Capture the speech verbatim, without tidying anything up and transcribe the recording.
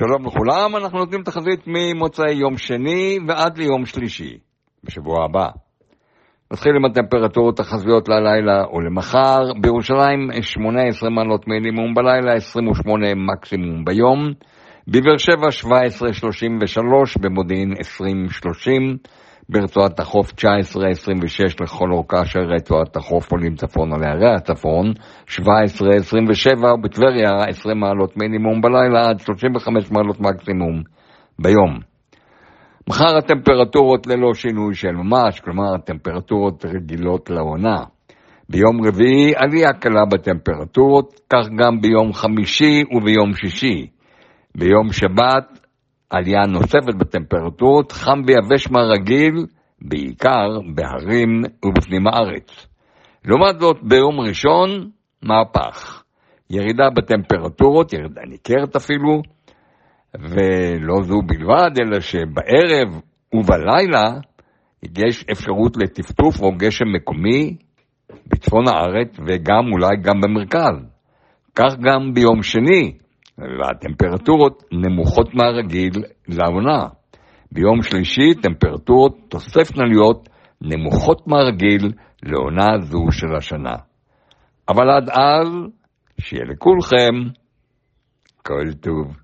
שלום לכולם, אנחנו נותנים תחזית ממוצאי יום שני ועד ליום שלישי בשבוע הבא. נתחיל עם הטמפרטורות החזויות ללילה ולמחר. בירושלים שמונה עשרה מעלות מינימום בלילה, עשרים ושמונה מקסימום ביום. בבאר שבע שבע עשרה שלושים ושלוש, במודיעין עשרים שלושים, ברצועת החוף תשע עשרה עשרים ושש לכל אורכה של רצועת החוף עולים צפון על הערי הצפון, שבע עשרה עשרים ושבע, בטבריה עשרים מעלות מינימום בלילה עד שלושים וחמש מעלות מקסימום ביום. מחר הטמפרטורות ללא שינוי של ממש, כלומר הטמפרטורות רגילות לעונה. ביום רביעי עלייה קלה בטמפרטורות, כך גם ביום חמישי וביום שישי. ביום שבת עלייה נוספת בטמפרטורות, חם ויבש מהרגיל, בעיקר בהרים ובפנים הארץ. לעומת זאת, ביום ראשון, מהפך. ירידה בטמפרטורות, ירידה ניכרת אפילו, ולא זו בלבד, אלא שבערב ובלילה יש אפשרות לטפטוף או גשם מקומי בצפון הארץ, וגם אולי גם במרכז. כך גם ביום שני, והטמפרטורות נמוכות מהרגיל לעונה. ביום שלישי טמפרטורות תוספנה להיות נמוכות מהרגיל לעונה זו של השנה. אבל עד אז, שיהיה לכולכם כל טוב.